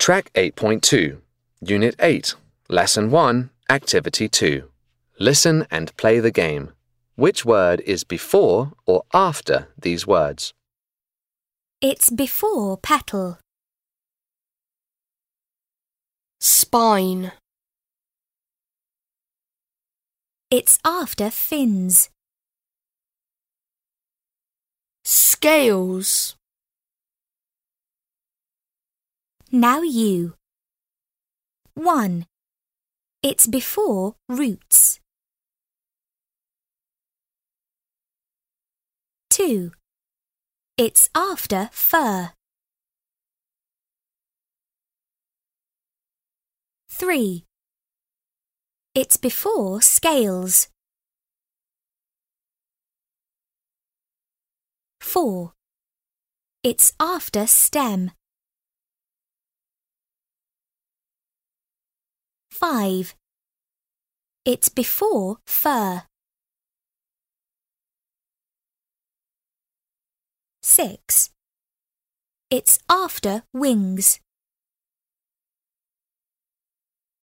Track 8.2, Unit 8, Lesson 1, Activity 2. Listen and play the game. Which word is before or after these words? It's before petal. Spine. It's after fins. Scales. Now you. 1. It's before roots. 2. It's after fur. 3. It's before scales. 4. It's after stem. 5. It's before fur. 6. It's after wings.